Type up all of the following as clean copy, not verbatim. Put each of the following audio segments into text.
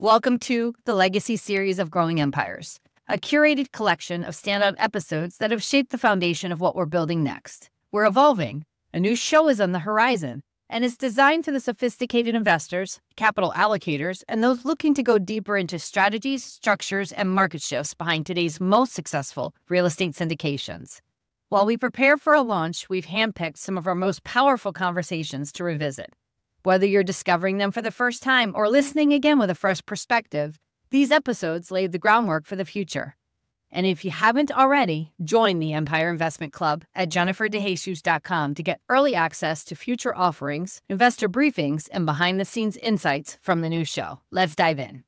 Welcome to the Legacy series of Growing Empires, a curated collection of standout episodes that have shaped the foundation of what we're building next. We're evolving. A new show is on the horizon, and it's designed for the sophisticated investors, capital allocators, and those looking to go deeper into strategies, structures, and market shifts behind today's most successful real estate syndications. While we prepare for a launch, we've handpicked some of our most powerful conversations to revisit. Whether you're discovering them for the first time or listening again with a fresh perspective, these episodes lay the groundwork for the future. And if you haven't already, join the Empire Investment Club at jenniferdejesus.com to get early access to future offerings, investor briefings, and behind-the-scenes insights from the new show. Let's dive in.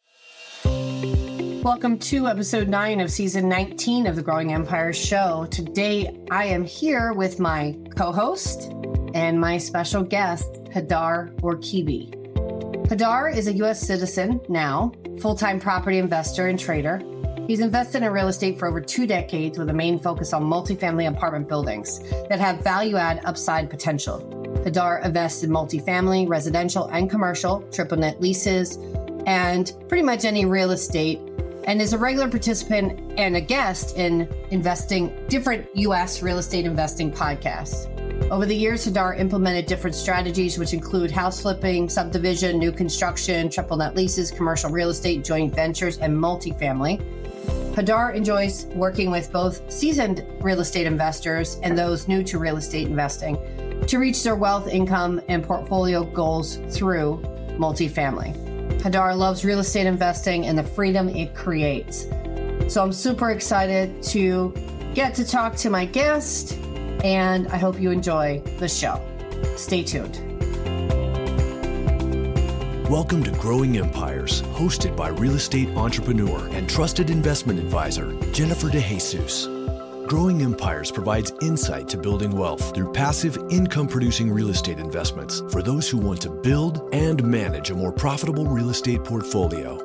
Welcome to episode 9 of season 19 of the Growing Empires show. Today, I am here with my co-host and my special guest, Hadar Orkibi. Hadar is a U.S. citizen now, full-time property investor and trader. He's invested in real estate for over 2 decades with a main focus on multifamily apartment buildings that have value-add upside potential. Hadar invests in multifamily, residential, and commercial, triple net leases, and pretty much any real estate, and is a regular participant and a guest in investing different U.S. real estate investing podcasts. Over the years, Hadar implemented different strategies, which include house flipping, subdivision, new construction, triple net leases, commercial real estate, joint ventures, and multifamily. Hadar enjoys working with both seasoned real estate investors and those new to real estate investing to reach their wealth, income, and portfolio goals through multifamily. Hadar loves real estate investing and the freedom it creates. So I'm super excited to get to talk to my guest, and I hope you enjoy the show. Stay tuned. Welcome to Growing Empires, hosted by real estate entrepreneur and trusted investment advisor, Jennifer DeJesus. Growing Empires provides insight to building wealth through passive income-producing real estate investments for those who want to build and manage a more profitable real estate portfolio.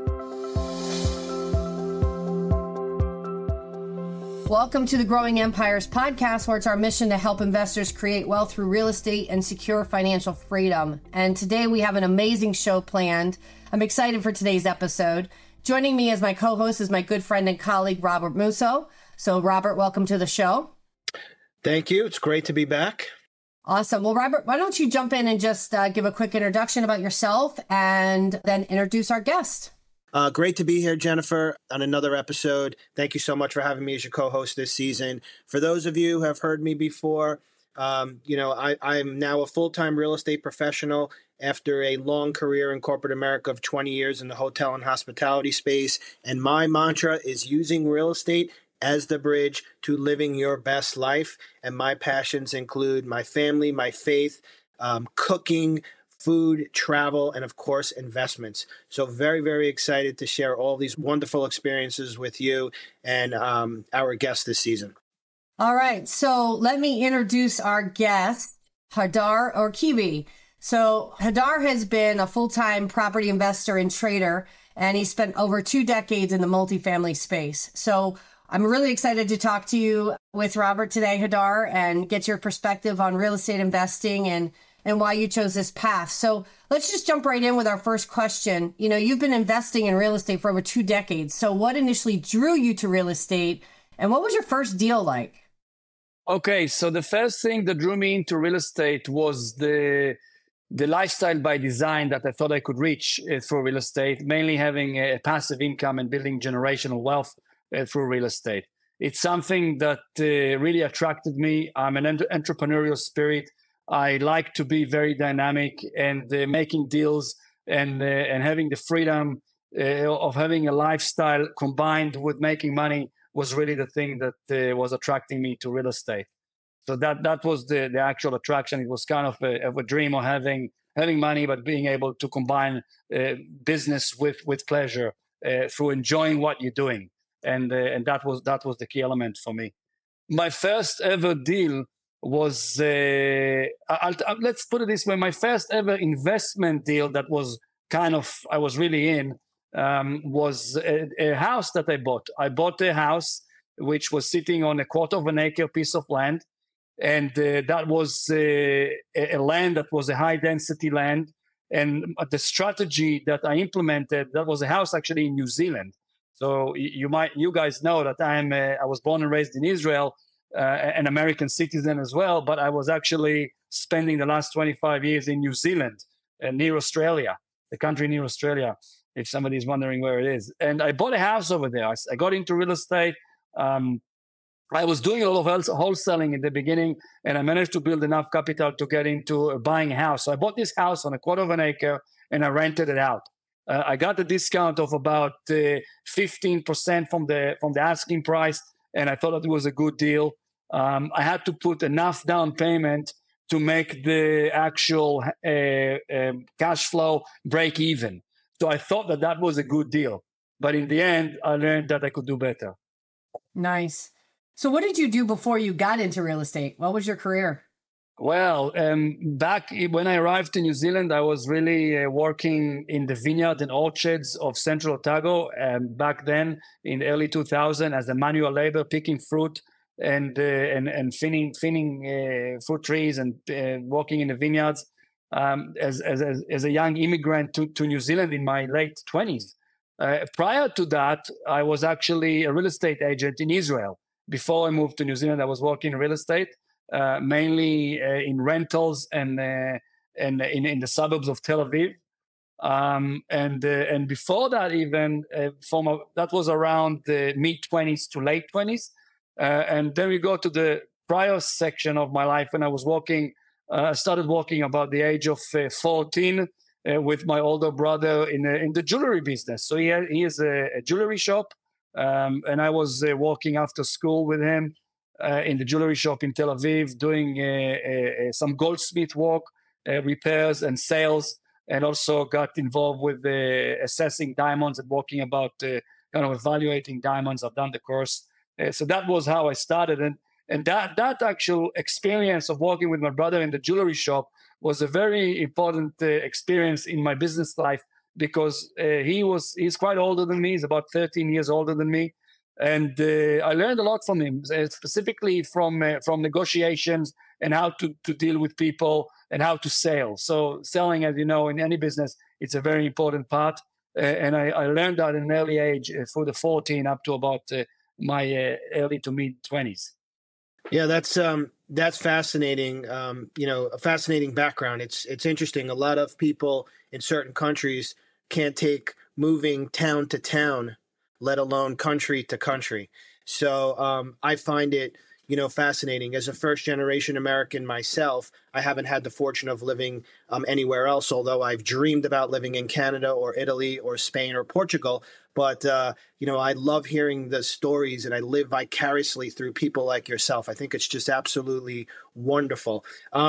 Welcome to the Growing Empires podcast, where it's our mission to help investors create wealth through real estate and secure financial freedom. And today we have an amazing show planned. I'm excited for today's episode. Joining me as my co-host is my good friend and colleague, Robert Musso. So Robert, welcome to the show. Thank you. It's great to be back. Awesome. Well, Robert, why don't you jump in and just give a quick introduction about yourself and then introduce our guest. Great to be here, Jennifer, on another episode. Thank you so much for having me as your co-host this season. For those of you who have heard me before, I'm now a full-time real estate professional after a long career in corporate America of 20 years in the hotel and hospitality space. And my mantra is using real estate as the bridge to living your best life. And my passions include my family, my faith, cooking, food, travel, and of course, investments. So very, very excited to share all these wonderful experiences with you and our guest this season. All right. So let me introduce our guest, Hadar Orkibi. So Hadar has been a full-time property investor and trader, and he spent over 2 decades in the multifamily space. So I'm really excited to talk to you with Robert today, Hadar, and get your perspective on real estate investing and why you chose this path. So let's just jump right in with our first question. You know, you've been investing in real estate for over 2 decades. So what initially drew you to real estate, and what was your first deal like? Okay, so the first thing that drew me into real estate was the lifestyle by design that I thought I could reach through real estate, mainly having a passive income and building generational wealth through real estate. It's something that really attracted me. I'm an entrepreneurial spirit. I like to be very dynamic and making deals and having the freedom of having a lifestyle combined with making money was really the thing that was attracting me to real estate. So that was the actual attraction. It was kind of a dream of having money, but being able to combine business with pleasure through enjoying what you're doing. And that was the key element for me. My first ever deal was, let's put it this way, my first ever investment deal that was I was really in, was a house that I bought. I bought a house which was sitting on a 1/4 acre piece of land. And that was a land that was a high density land And the strategy that I implemented, that was a house actually in New Zealand. So you guys know that I was born and raised in Israel, an American citizen as well, but I was actually spending the last 25 years in New Zealand, near Australia, the country near Australia, if somebody's wondering where it is. And I bought a house over there. I got into real estate. I was doing a lot of wholesaling in the beginning, and I managed to build enough capital to get into buying a house. So I bought this house on a quarter of an acre, and I rented it out. I got a discount of about 15% from the asking price, and I thought that it was a good deal. I had to put enough down payment to make the actual cash flow break even. So I thought that was a good deal. But in the end, I learned that I could do better. Nice. So what did you do before you got into real estate? What was your career? Well, back when I arrived to New Zealand, I was really working in the vineyard and orchards of Central Otago. Back then, in early 2000, as a manual labor, picking fruit and thinning fruit trees and working in the vineyards. As a young immigrant to New Zealand in my late 20s. Prior to that, I was actually a real estate agent in Israel. Before I moved to New Zealand, I was working in real estate, mainly in rentals and in the suburbs of Tel Aviv. And before that, even that was around the mid-20s to late 20s. And then we go to the prior section of my life when I was working. I started working about the age of 14 with my older brother in the jewelry business. So he has a jewelry shop. And I was working after school with him in the jewelry shop in Tel Aviv, doing some goldsmith work, repairs and sales, and also got involved with assessing diamonds and working about kind of evaluating diamonds. I've done the course. So that was how I started. And that actual experience of working with my brother in the jewelry shop was a very important experience in my business life, because he's quite older than me. He's about 13 years older than me. And I learned a lot from him, specifically from negotiations and how to deal with people and how to sell. So selling, as you know, in any business, it's a very important part. And I learned that at an early age, for the 14 up to about my early to mid 20s. Yeah, that's fascinating. A fascinating background. It's interesting. A lot of people in certain countries can't take moving town to town, let alone country to country. So I find it, fascinating. As a first generation American myself, I haven't had the fortune of living anywhere else, although I've dreamed about living in Canada or Italy or Spain or Portugal. But, I love hearing the stories, and I live vicariously through people like yourself. I think it's just absolutely wonderful.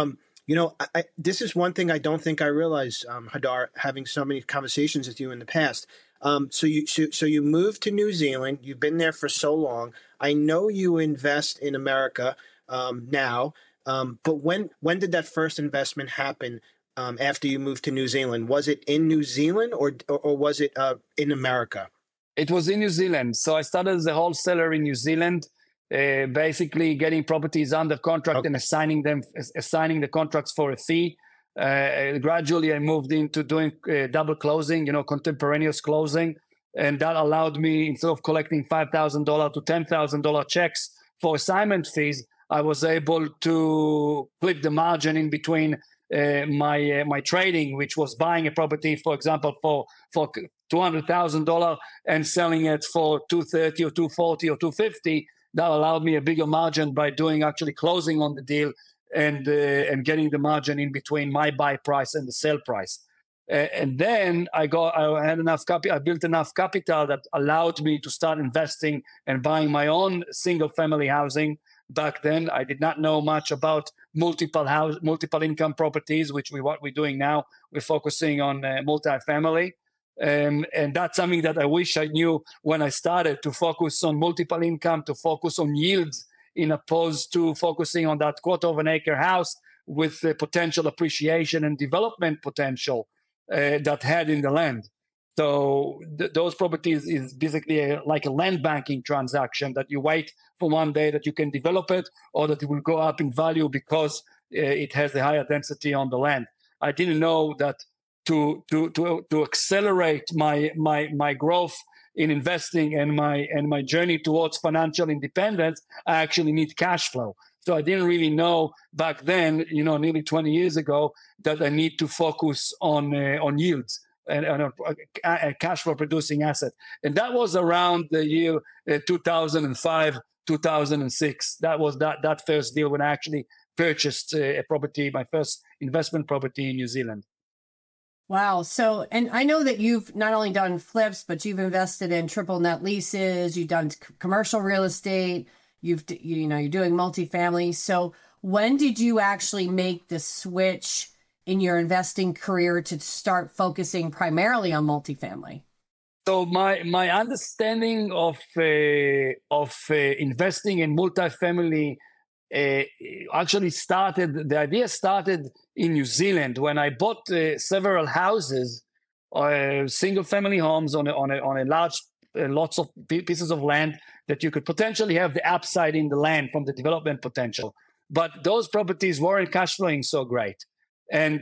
This is one thing I don't think I realized, Hadar, having so many conversations with you in the past. So you moved to New Zealand. You've been there for so long. I know you invest in America now, but when did that first investment happen after you moved to New Zealand? Was it in New Zealand or was it in America? It was in New Zealand. So I started as a wholesaler in New Zealand, basically getting properties under contract and assigning the contracts for a fee. Gradually, I moved into doing double closing, contemporaneous closing. And that allowed me, instead of collecting $5,000 to $10,000 checks for assignment fees, I was able to split the margin in between my trading, which was buying a property, for example, for $200,000 and selling it for $230,000 or $240,000 or $250,000. That allowed me a bigger margin by doing actually closing on the deal and getting the margin in between my buy price and the sell price. And then I had enough capital. I built enough capital that allowed me to start investing and buying my own single family housing. Back then, I did not know much about multiple income properties, what we're doing now. We're focusing on multifamily. And that's something that I wish I knew when I started, to focus on multiple income, to focus on yields, in opposed to focusing on that quarter of an acre house with the potential appreciation and development potential that had in the land. So those properties is basically like a land banking transaction that you wait for one day that you can develop it, or that it will go up in value because it has a higher density on the land. I didn't know that to accelerate my growth in investing and my journey towards financial independence, I actually need cash flow. So I didn't really know back then, nearly 20 years ago, that I need to focus on yields and a cash flow producing asset. And that was around the year 2005, 2006. That was that first deal when I actually purchased a property, my first investment property in New Zealand. Wow. So, and I know that you've not only done flips, but you've invested in triple net leases, you've done commercial real estate, you're doing multifamily. So when did you actually make the switch in your investing career to start focusing primarily on multifamily? So my understanding of investing in multifamily actually started. The idea started in New Zealand when I bought several houses, single family homes on a large lots of pieces of land that you could potentially have the upside in the land from the development potential, but those properties weren't cash flowing so great. And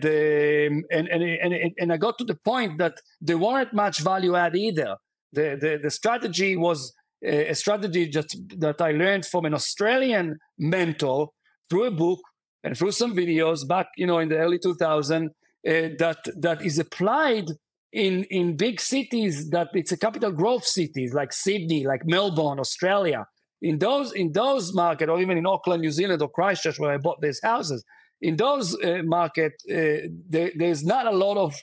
I got to the point that there weren't much value add either. The strategy was a strategy that I learned from an Australian mentor through a book and through some videos back, in the early 2000s, that is applied in big cities, that it's a capital growth cities like Sydney, like Melbourne, Australia. In those markets, or even in Auckland, New Zealand, or Christchurch, where I bought these houses, in those markets, there's not a lot of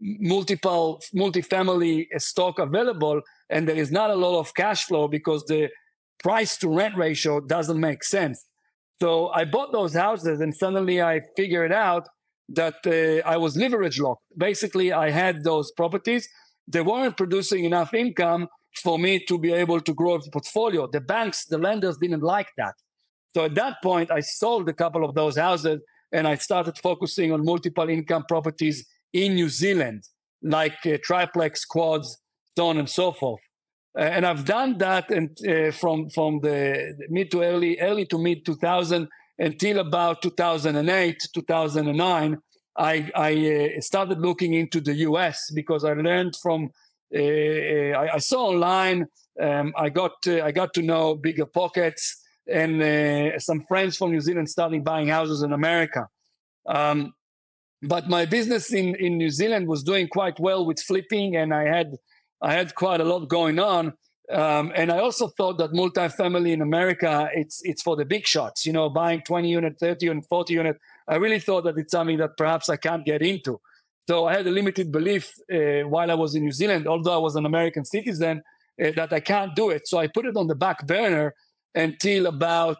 multifamily stock available, and there is not a lot of cash flow because the price to rent ratio doesn't make sense. So I bought those houses, and suddenly I figured out that I was leverage locked. Basically, I had those properties. They weren't producing enough income for me to be able to grow the portfolio. The banks, the lenders didn't like that. So at that point, I sold a couple of those houses, and I started focusing on multiple income properties in New Zealand, like triplex, quads, so on and so forth. And I've done that, and from the mid to early to mid 2000 until about 2008, 2009, I started looking into the US because I learned from I saw online. I got to know Bigger Pockets and some friends from New Zealand starting buying houses in America. But my business in New Zealand was doing quite well with flipping, and I had quite a lot going on. And I also thought that multifamily in America, it's for the big shots, buying 20 unit, 30 unit, 40 unit. I really thought that it's something that perhaps I can't get into. So I had a limited belief while I was in New Zealand, although I was an American citizen, that I can't do it. So I put it on the back burner until about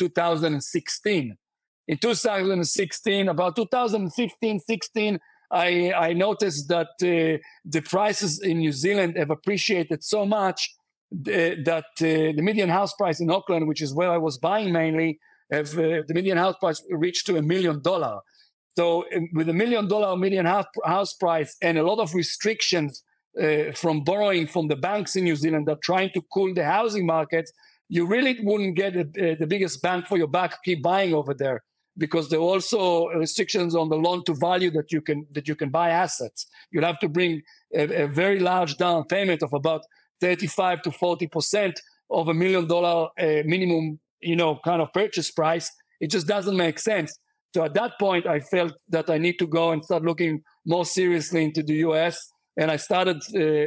2016. In 2016, about 2015, 16, I noticed that the prices in New Zealand have appreciated so much that the median house price in Auckland, which is where I was buying mainly, the median house price reached to $1 million. So with $1 million median house price and a lot of restrictions from borrowing from the banks in New Zealand that are trying to cool the housing markets, you really wouldn't get the biggest bang for your buck keep buying over there, because there are also restrictions on the loan to value that you can buy assets. You'll have to bring a very large down payment of about 35 to 40% of $1 million minimum, kind of purchase price. It just doesn't make sense. So at that point, I felt that I need to go and start looking more seriously into the US. And I started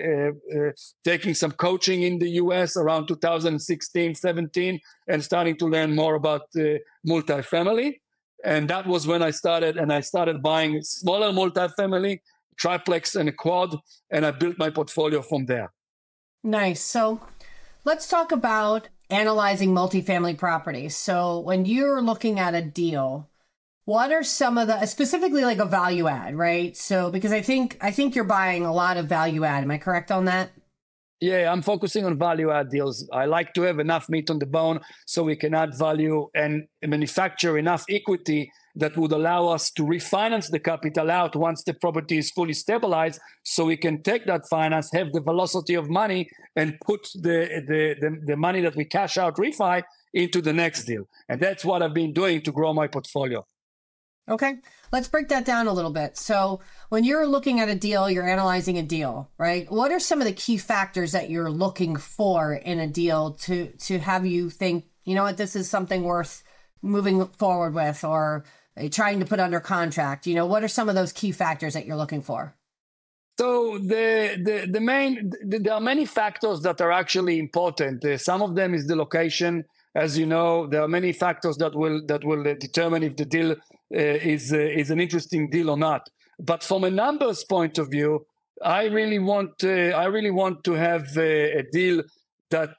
taking some coaching in the US around 2016, 17, and starting to learn more about multifamily. And that was when I started buying smaller multifamily, triplex and a quad, and I built my portfolio from there. Nice. So let's talk about analyzing multifamily properties. So when you're looking at a deal, what are some of the, specifically like a value add, right? So, because I think you're buying a lot of value add. Am I correct on that? Yeah, I'm focusing on value add deals. I like to have enough meat on the bone so we can add value and manufacture enough equity that would allow us to refinance the capital out once the property is fully stabilized, so we can take that finance, have the velocity of money, and put the money that we cash out refi into the next deal. And that's what I've been doing to grow my portfolio. Okay, let's break that down a little bit. So when you're looking at a deal, you're analyzing a deal, right? What are some of the key factors that you're looking for in a deal to have you think, you know what, this is something worth moving forward with, or trying to put under contract? You know, what are some of those key factors that you're looking for? So there are many factors that are actually important. Some of them is the location. As you know, there are many factors that will determine if the deal is an interesting deal or not. But from a numbers point of view, I really want to have a deal that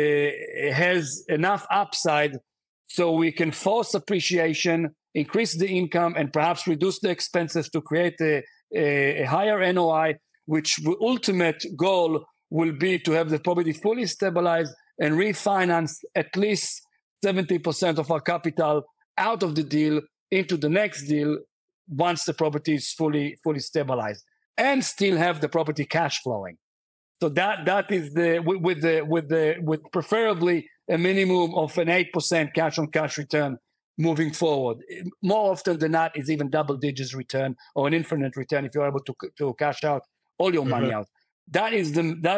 has enough upside so we can force appreciation, increase the income, and perhaps reduce the expenses to create a higher NOI, which the ultimate goal will be to have the property fully stabilized and refinance at least 70% of our capital out of the deal into the next deal once the property is fully stabilized, and still have the property cash flowing. So that is with preferably a minimum of an 8% cash on cash return moving forward. More often than not, it's even double digits return or an infinite return if you're able to cash out all your money out. That is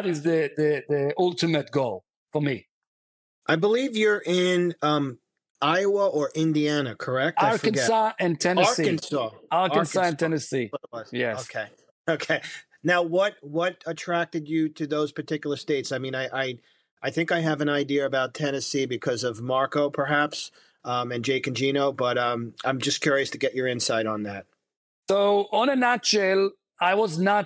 the ultimate goal for me. I believe you're in Iowa or Indiana, correct? Arkansas and Tennessee. Arkansas and Tennessee. Yes. Okay. Now, what attracted you to those particular states? I mean, I think I have an idea about Tennessee because of Marco, perhaps, and Jake and Gino, but I'm just curious to get your insight on that. So, on a nutshell, I was not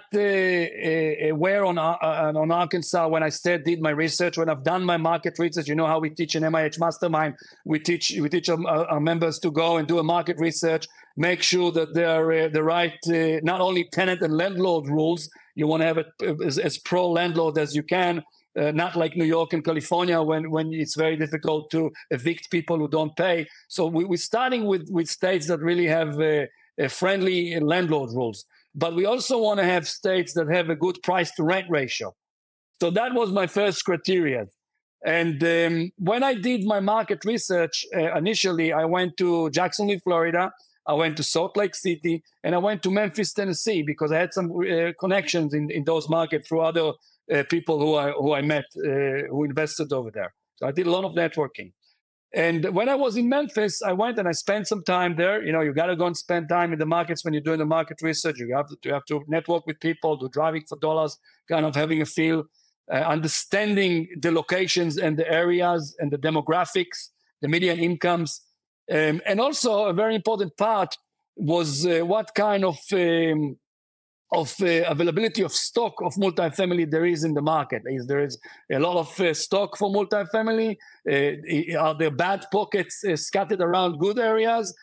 aware on Arkansas when I did my research. When I've done my market research, you know how we teach in MIH Mastermind. We teach our members to go and do a market research, make sure that they are the right, not only tenant and landlord rules. You want to have it as pro landlord as you can, not like New York and California when it's very difficult to evict people who don't pay. So we're starting with states that really have friendly landlord rules. But we also want to have states that have a good price to rent ratio. So that was my first criteria. And when I did my market research, initially, I went to Jacksonville, Florida. I went to Salt Lake City, and I went to Memphis, Tennessee, because I had some connections in those markets through other people who I met who invested over there. So I did a lot of networking. And when I was in Memphis, I went and I spent some time there. You know, you got to go and spend time in the markets when you're doing the market research. You have to network with people, do driving for dollars, kind of having a feel, understanding the locations and the areas and the demographics, the median incomes. And also a very important part was what kind of availability of stock of multifamily there is in the market. There is a lot of stock for multifamily. Are there bad pockets scattered around good areas?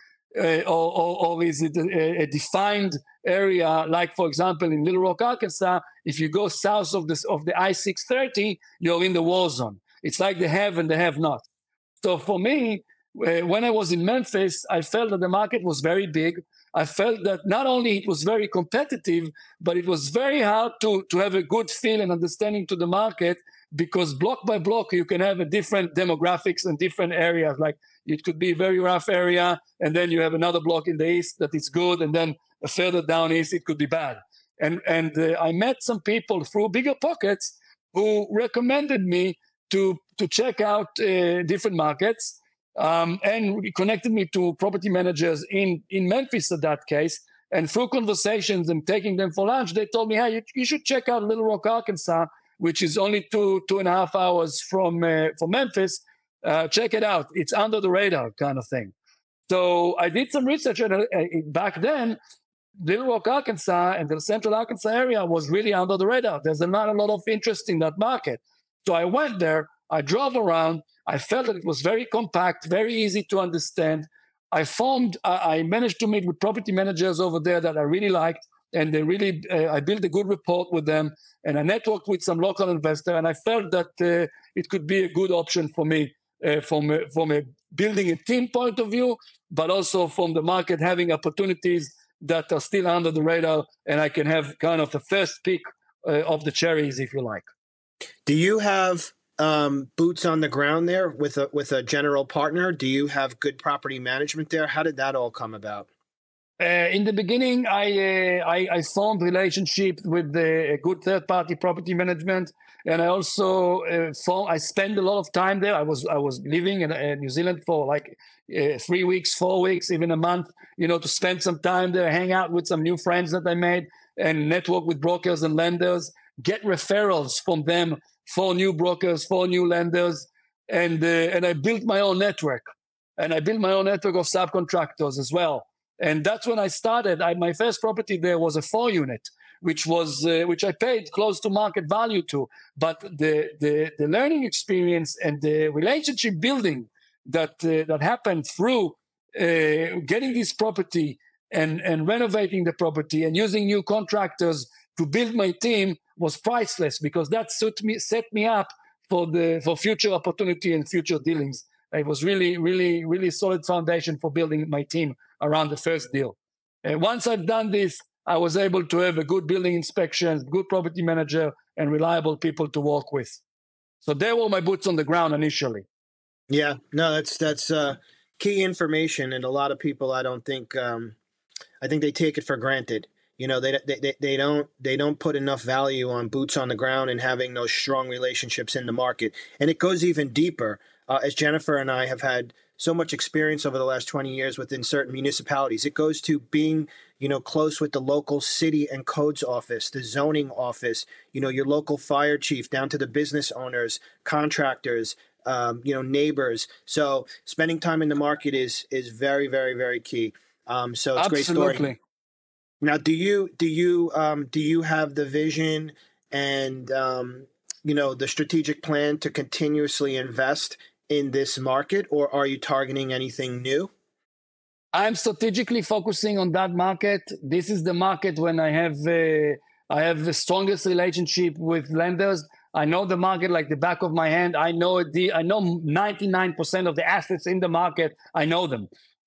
Or is it a defined area? Like, for example, in Little Rock, Arkansas, if you go south of the I-630, you're in the war zone. It's like the have and the have not. So for me, when I was in Memphis, I felt that the market was very big. I felt that not only it was very competitive, but it was very hard to have a good feel and understanding to the market, because block by block, you can have a different demographics and different areas. Like it could be a very rough area, and then you have another block in the east that is good, and then further down east, it could be bad. And I met some people through Bigger Pockets who recommended me to check out different markets. And connected me to property managers in Memphis at that case. And through conversations and taking them for lunch, they told me, hey, you should check out Little Rock, Arkansas, which is only 2.5 hours from Memphis. Check it out. It's under the radar kind of thing. So I did some research. And back then, Little Rock, Arkansas and the central Arkansas area was really under the radar. There's not a lot of interest in that market. So I went there. I drove around. I felt that it was very compact, very easy to understand. I managed to meet with property managers over there that I really liked, and they really, I built a good rapport with them, and I networked with some local investor, and I felt that it could be a good option for me from a building a team point of view, but also from the market having opportunities that are still under the radar, and I can have kind of the first pick of the cherries, if you like. Do you have boots on the ground there with a general partner? Do you have good property management there? How did that all come about? In the beginning, I formed relationship with a good third-party property management, and I also I spent a lot of time there. I was living in New Zealand for like 3 weeks, 4 weeks, even a month. To spend some time there, hang out with some new friends that I made, and network with brokers and lenders, get referrals from them for new brokers, for new lenders, and I built my own network, and I built my own network of subcontractors as well. And that's when I started. My first property there was a 4-unit, which I paid close to market value to. But the learning experience and the relationship building that happened through getting this property and renovating the property and using new contractors to build my team was priceless, because that set me up for future opportunity and future dealings. It was really, really, really solid foundation for building my team around the first deal. And once I've done this, I was able to have a good building inspection, good property manager, and reliable people to work with. So they were my boots on the ground initially. Yeah, no, that's key information, and a lot of people, I think they take it for granted. They don't put enough value on boots on the ground and having those strong relationships in the market. And it goes even deeper. As Jennifer and I have had so much experience over the last 20 years within certain municipalities, it goes to being, close with the local city and codes office, the zoning office, your local fire chief, down to the business owners, contractors, neighbors. So spending time in the market is very, very, very key. So it's a great story. Now, do you have the vision and the strategic plan to continuously invest in this market, or are you targeting anything new? I'm strategically focusing on that market. This is the market when I have the strongest relationship with lenders. I know the market like the back of my hand. I know 99% of the assets in the market. I know them,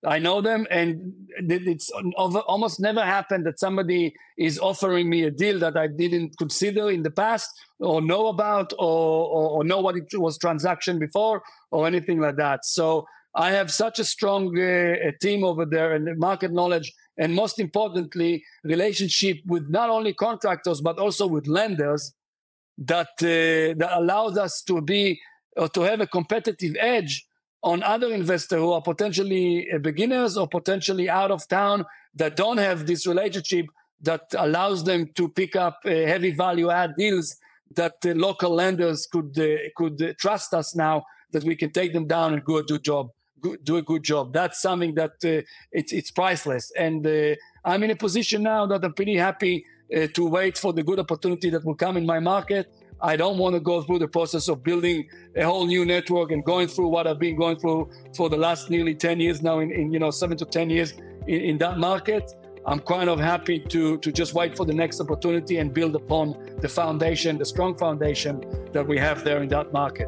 and it's almost never happened that somebody is offering me a deal that I didn't consider in the past, or know about, or know what it was transaction before, or anything like that. So I have such a strong team over there, and market knowledge, and most importantly, relationship with not only contractors but also with lenders, that allows us to have a competitive edge on other investors who are potentially beginners or potentially out of town, that don't have this relationship that allows them to pick up heavy value add deals that local lenders could trust us now that we can take them down and do a good job. That's something that it's priceless. And I'm in a position now that I'm pretty happy to wait for the good opportunity that will come in my market. I don't want to go through the process of building a whole new network and going through what I've been going through for the last nearly 10 years now, in 7 to 10 years in that market. I'm kind of happy to just wait for the next opportunity and build upon the foundation, the strong foundation that we have there in that market.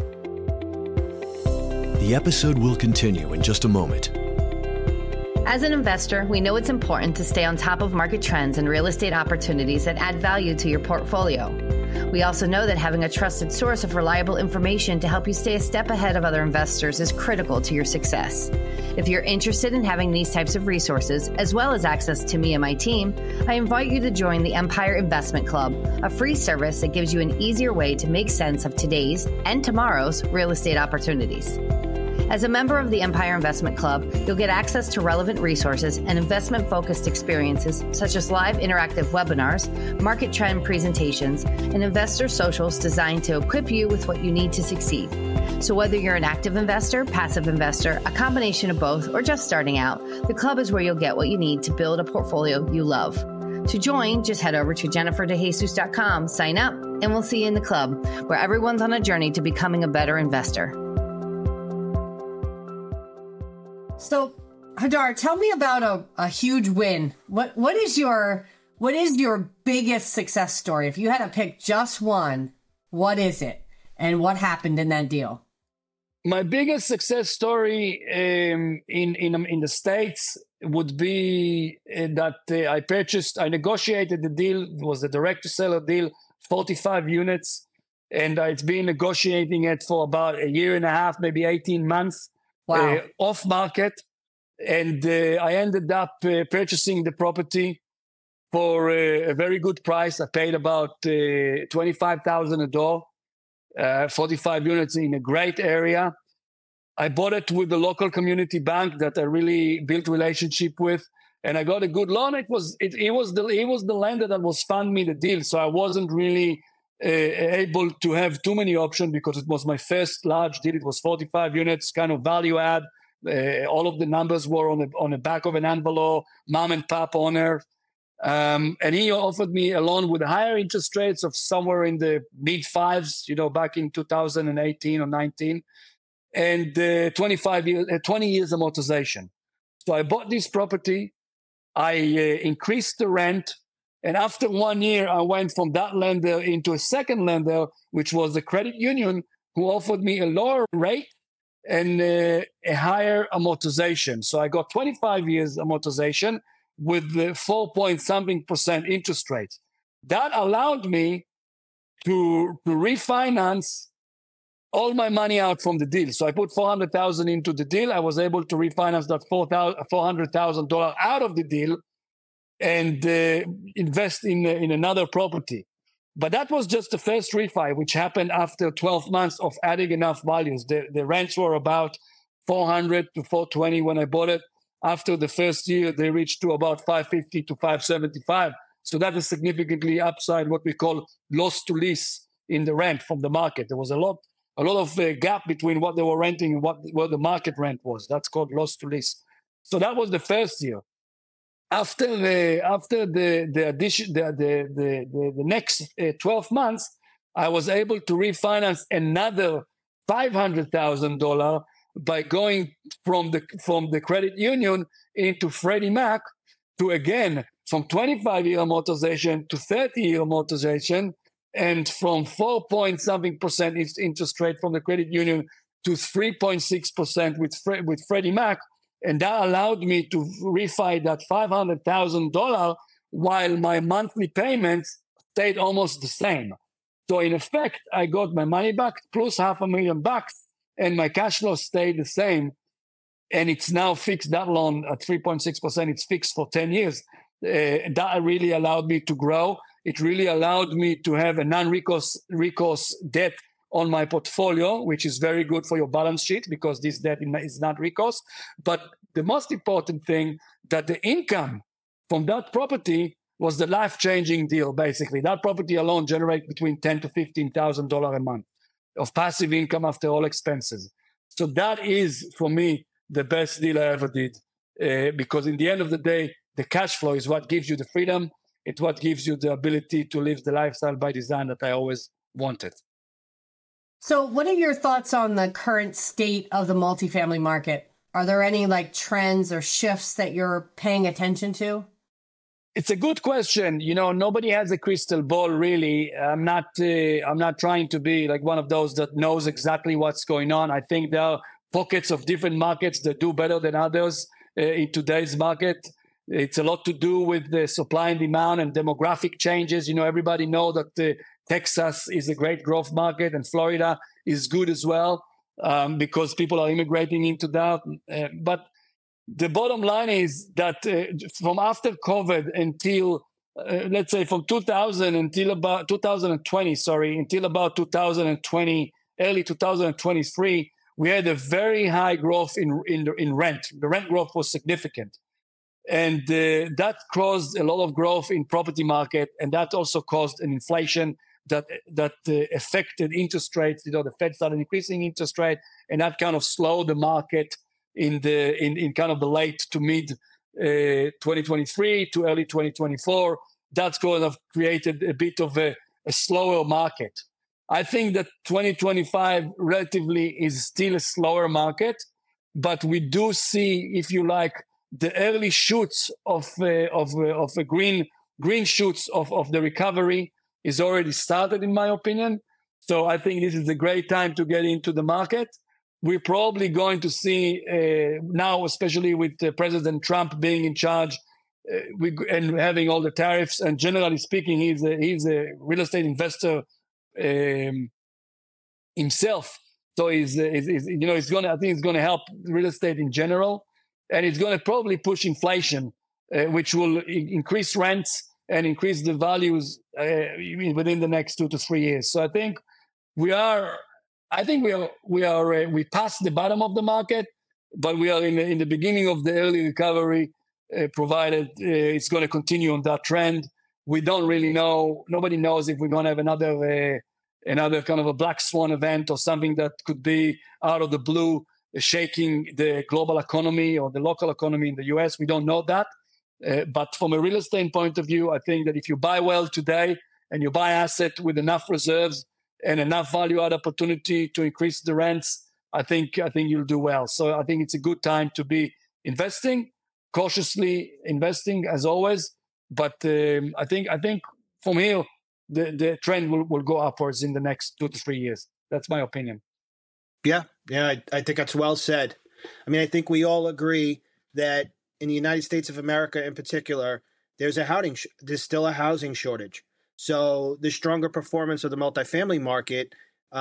The episode will continue in just a moment. As an investor, we know it's important to stay on top of market trends and real estate opportunities that add value to your portfolio. We also know that having a trusted source of reliable information to help you stay a step ahead of other investors is critical to your success. If you're interested in having these types of resources, as well as access to me and my team, I invite you to join the Empire Investment Club, a free service that gives you an easier way to make sense of today's and tomorrow's real estate opportunities. As a member of the Empire Investment Club, you'll get access to relevant resources and investment-focused experiences such as live interactive webinars, market trend presentations, and investor socials designed to equip you with what you need to succeed. So whether you're an active investor, passive investor, a combination of both, or just starting out, the club is where you'll get what you need to build a portfolio you love. To join, just head over to jenniferdejesus.com, sign up, and we'll see you in the club, where everyone's on a journey to becoming a better investor. So, Hadar, tell me about a huge win. What is your biggest success story? If you had to pick just one, what is it, and what happened in that deal? My biggest success story in the States would be that I negotiated the deal. It was a direct-to-seller deal, 45 units, and it's been negotiating it for about a year and a half, maybe 18 months. Wow. Off market. And I ended up purchasing the property for a very good price. I paid about $25,000 a door, 45 units in a great area. I bought it with the local community bank that I really built relationship with, and I got a good loan. It was the lender that was funding me the deal, so I wasn't really able to have too many options because it was my first large deal. It was 45 units, kind of value add. All of the numbers were on the back of an envelope, mom and pop owner. And he offered me a loan with higher interest rates of somewhere in the mid fives, back in 2018 or 19, and 20 years amortization. So I bought this property. I increased the rent. And after 1 year, I went from that lender into a second lender, which was the credit union, who offered me a lower rate and a higher amortization. So I got 25 years amortization with the 4-point-something% interest rate. That allowed me to refinance all my money out from the deal. So I put $400,000 into the deal. I was able to refinance that $400,000 out of the deal and invest in another property. But that was just the first refi, which happened after 12 months of adding enough values. The rents were about $400 to $420 when I bought it. After the first year, they reached to about $550 to $575. So that is significantly upside what we call loss to lease in the rent from the market. There was a lot of gap between what they were renting and what the market rent was. That's called loss to lease. So that was the first year. After the next 12 months, I was able to refinance another $500,000 by going from the credit union into Freddie Mac to, again, from 25-year amortization to 30-year amortization, and from 4-point-something% interest rate from the credit union to 3.6% with Freddie Mac. And that allowed me to refi that $500,000 while my monthly payments stayed almost the same. So in effect, I got my money back plus $500,000, and my cash flow stayed the same. And it's now fixed, that loan at 3.6%, it's fixed for 10 years. That really allowed me to grow. It really allowed me to have a non-recourse debt on my portfolio, which is very good for your balance sheet because this debt is not recourse. But the most important thing, that the income from that property was the life-changing deal, basically. That property alone generated between $10,000 to $15,000 a month of passive income after all expenses. So that is, for me, the best deal I ever did because in the end of the day, the cash flow is what gives you the freedom. It's what gives you the ability to live the lifestyle by design that I always wanted. So what are your thoughts on the current state of the multifamily market? Are there any trends or shifts that you're paying attention to? It's a good question. Nobody has a crystal ball, really. I'm not trying to be like one of those that knows exactly what's going on. I think there are pockets of different markets that do better than others in today's market. It's a lot to do with the supply and demand and demographic changes. Everybody know that Texas is a great growth market and Florida is good as well because people are immigrating into that. But the bottom line is that from after COVID until, let's say from 2000 until about 2020, until about 2020, early 2023, we had a very high growth in rent. The rent growth was significant. And that caused a lot of growth in property market, and that also caused an inflation that affected interest rates. The Fed started increasing interest rate, and that kind of slowed the market in kind of the late to mid 2023 to early 2024. That's kind of created a bit of a slower market. I think that 2025 relatively is still a slower market, but we do see, if you like, the early shoots of a green shoots of the recovery is already started, in my opinion. So I think this is a great time to get into the market. We're probably going to see now, especially with President Trump being in charge and having all the tariffs, and generally speaking, he's a real estate investor himself. So I think it's going to help real estate in general. and it's going to probably push inflation, which will increase rents and increase the values within the next 2 to 3 years. So I think we passed the bottom of the market, but we are in the beginning of the early recovery, provided it's going to continue on that trend. We don't really know. Nobody knows if we're going to have another kind of a black swan event or something that could be out of the blue, shaking the global economy or the local economy in the US. We don't know that. But from a real estate point of view, I think that if you buy well today and you buy asset with enough reserves and enough value add opportunity to increase the rents, I think you'll do well. So I think it's a good time to be investing, cautiously investing as always. But I think from here, the trend will go upwards in the next 2 to 3 years. That's my opinion. Yeah, I think that's well said. I mean, I think we all agree that in the United States of America in particular, there's still a housing shortage. So the stronger performance of the multifamily market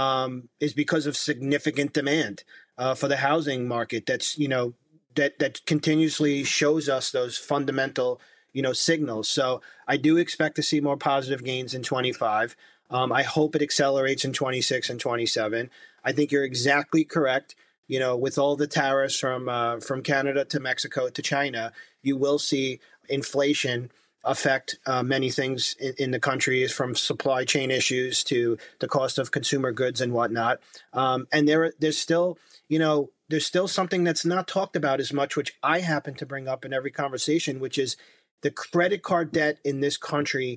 is because of significant demand for the housing market. That's, that continuously shows us those fundamental, signals. So I do expect to see more positive gains in 25. I hope it accelerates in 26 and 27. I think you're exactly correct. With all the tariffs from Canada to Mexico to China, you will see inflation affect many things in the country, from supply chain issues to the cost of consumer goods and whatnot. And there's still something that's not talked about as much, which I happen to bring up in every conversation, which is the credit card debt in this country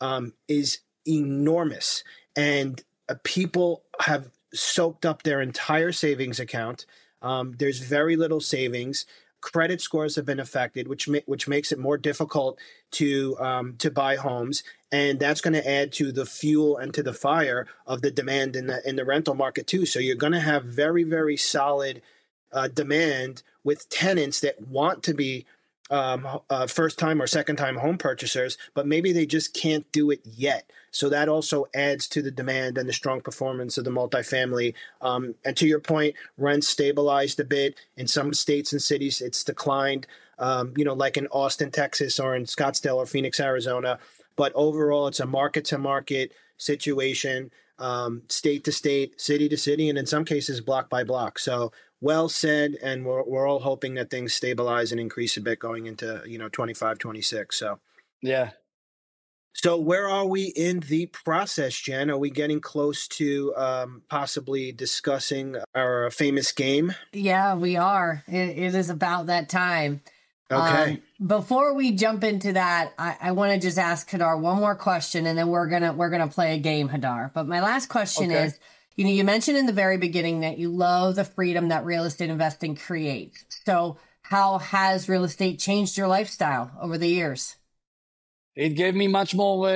is enormous, and people have soaked up their entire savings account. There's very little savings. Credit scores have been affected, which makes it more difficult to buy homes, and that's going to add to the fuel and to the fire of the demand in the rental market too. So you're going to have very, very solid demand with tenants that want to be first-time or second-time home purchasers, but maybe they just can't do it yet. So that also adds to the demand and the strong performance of the multifamily. And to your point, rents stabilized a bit. In some states and cities, it's declined, like in Austin, Texas, or in Scottsdale or Phoenix, Arizona. But overall, it's a market-to-market situation, state to state, city to city, and in some cases, block by block. So well said, and we're all hoping that things stabilize and increase a bit going into 25, 26. So yeah. So where are we in the process, Jen? Are we getting close to possibly discussing our famous game? Yeah, we are. It is about that time. Okay. Before we jump into that, I want to just ask Hadar one more question, and then we're gonna play a game, Hadar. But my last question is, you mentioned in the very beginning that you love the freedom that real estate investing creates. So how has real estate changed your lifestyle over the years? It gave me much more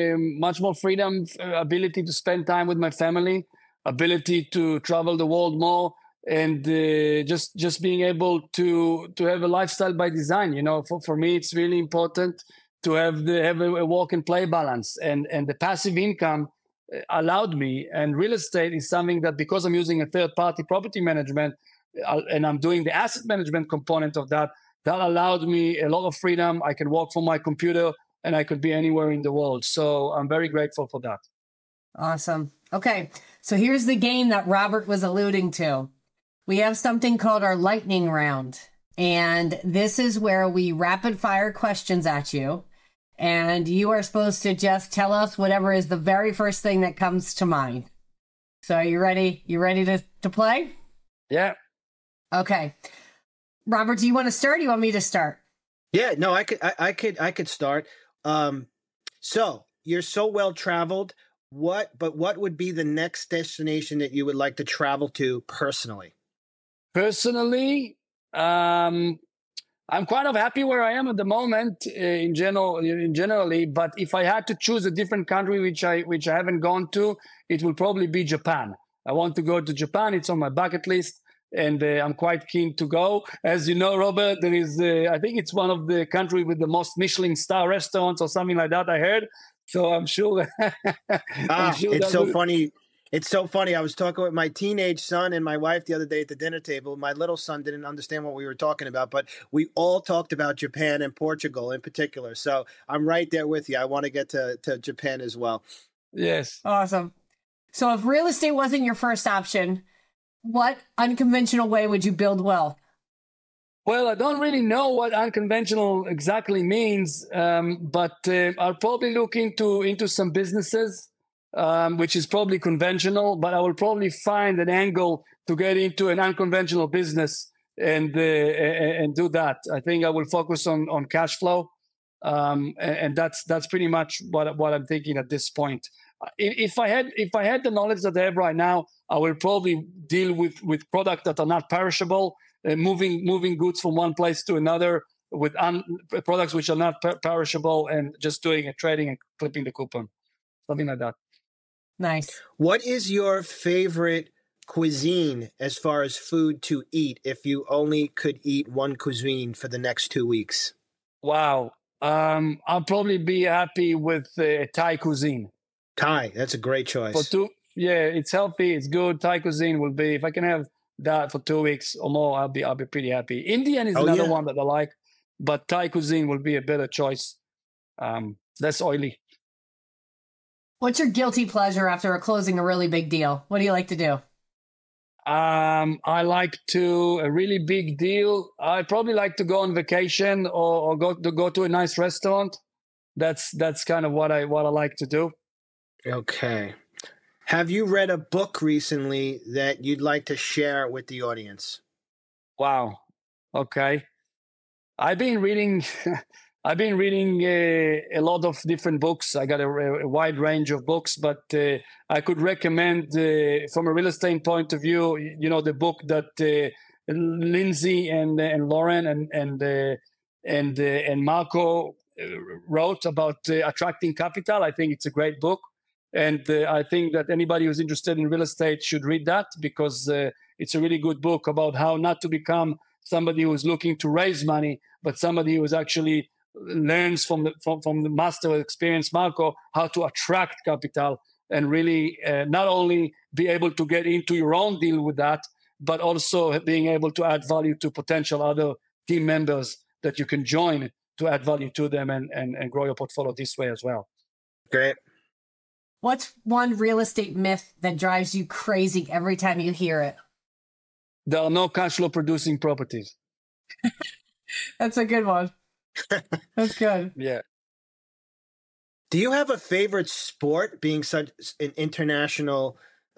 freedom, ability to spend time with my family, ability to travel the world more, and just being able to have a lifestyle by design. For me, it's really important to have a work and play balance, and the passive income allowed me. And real estate is something that, because I'm using a third-party property management and I'm doing the asset management component of that allowed me a lot of freedom. I can work from my computer, and I could be anywhere in the world. So I'm very grateful for that. Awesome. Okay, so here's the game that Robert was alluding to. We have something called our lightning round, and this is where we rapid fire questions at you, and you are supposed to just tell us whatever is the very first thing that comes to mind. So are you ready? You ready to play? Yeah. Okay. Robert, do you want to start or do you want me to start? Yeah, no, I could start. So you're so well traveled. What would be the next destination that you would like to travel to personally? Personally, I'm quite happy where I am at the moment generally. But if I had to choose a different country which I haven't gone to, it will probably be Japan. I want to go to Japan. It's on my bucket list, and I'm quite keen to go. As you know, Robert, there is I think it's one of the countries with the most Michelin star restaurants or something like that, I heard. So I'm sure. It's so funny. It's so funny. I was talking with my teenage son and my wife the other day at the dinner table. My little son didn't understand what we were talking about, but we all talked about Japan and Portugal in particular. So I'm right there with you. I want to get to Japan as well. Yes. Awesome. So if real estate wasn't your first option, what unconventional way would you build wealth? Well, I don't really know what unconventional exactly means, but I'll probably look into some businesses, which is probably conventional, but I will probably find an angle to get into an unconventional business and do that. I think I will focus on cash flow, and that's pretty much what I'm thinking at this point. If I had the knowledge that I have right now, I will probably deal with products that are not perishable, moving goods from one place to another with products which are not perishable, and just doing a trading and clipping the coupon, something like that. Nice. What is your favorite cuisine as far as food to eat if you only could eat one cuisine for the next 2 weeks? Wow. I'll probably be happy with Thai cuisine. Thai, that's a great choice. It's healthy, it's good. Thai cuisine will be, if I can have that for 2 weeks or more, I'll be pretty happy. Indian is another one that I like, but Thai cuisine will be a better choice. Less oily. What's your guilty pleasure after closing a really big deal? What do you like to do? I like a really big deal. I probably like to go on vacation or go to a nice restaurant. That's kind of what I like to do. Okay. Have you read a book recently that you'd like to share with the audience? Wow. Okay. I've been reading a lot of different books. I got a wide range of books, but I could recommend from a real estate point of view, the book that Lindsay and Lauren and Marco wrote about attracting capital. I think it's a great book. And I think that anybody who's interested in real estate should read that, because it's a really good book about how not to become somebody who's looking to raise money, but somebody who is actually learns from the master of experience, Marco, how to attract capital and really not only be able to get into your own deal with that, but also being able to add value to potential other team members that you can join to add value to them and grow your portfolio this way as well. Great. What's one real estate myth that drives you crazy every time you hear it? There are no cash flow producing properties. That's a good one. That's good. Yeah. Do you have a favorite sport, being such an international,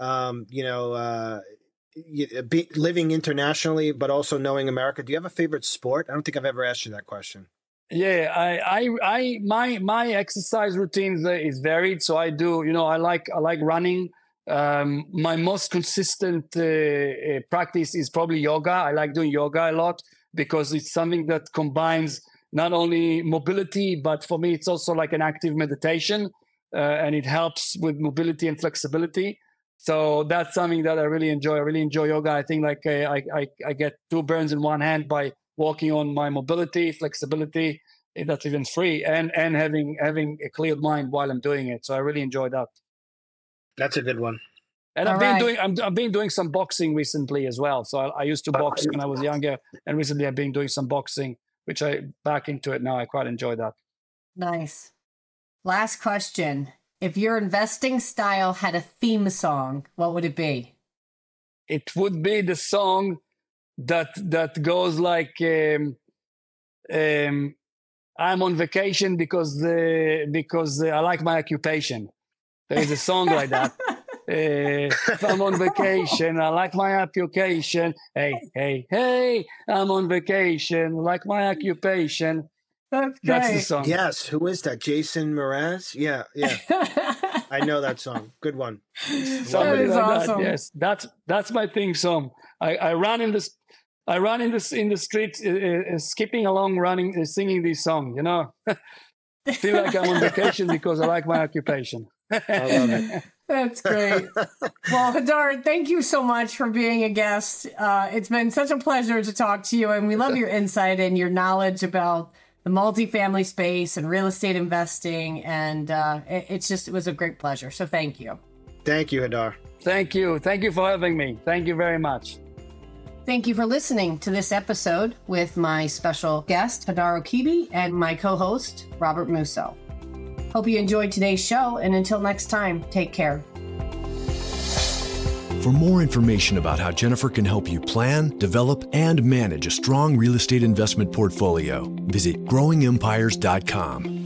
living internationally, but also knowing America? Do you have a favorite sport? I don't think I've ever asked you that question. Yeah, my exercise routine is varied. So I do, I like running. My most consistent practice is probably yoga. I like doing yoga a lot because it's something that combines not only mobility, but for me, it's also like an active meditation, and it helps with mobility and flexibility. So that's something that I really enjoy. I really enjoy yoga. I think like I get two burns in one hand by working on my mobility, flexibility, that's even free, and having a clear mind while I'm doing it. So I really enjoy that. That's a good one. And I've been doing some boxing recently as well. So I used to box when I was younger, and recently I've been doing some boxing, which I back into it now. I quite enjoy that. Nice. Last question. If your investing style had a theme song, what would it be? It would be the song that goes like I'm on vacation because I like my occupation. There is a song like that. If I'm on vacation, I like my occupation. Hey, I'm on vacation, like my occupation. That's great. That's the song. Yes. Who is that? Jason Mraz? Yeah. I know that song. Good one. Somebody like awesome. That. Yes, that's my theme song. I run in the streets, skipping along, running, singing this song. Feel like I'm on vacation because I like my occupation. I love it. That's great. Well, Hadar, thank you so much for being a guest. It's been such a pleasure to talk to you, and we love your insight and your knowledge about the multifamily space and real estate investing. And it was a great pleasure. So thank you. Thank you, Hadar. Thank you. Thank you for having me. Thank you very much. Thank you for listening to this episode with my special guest, Hadar Okibi, and my co-host, Robert Musso. Hope you enjoyed today's show, and until next time, take care. For more information about how Jennifer can help you plan, develop, and manage a strong real estate investment portfolio, visit growingempires.com.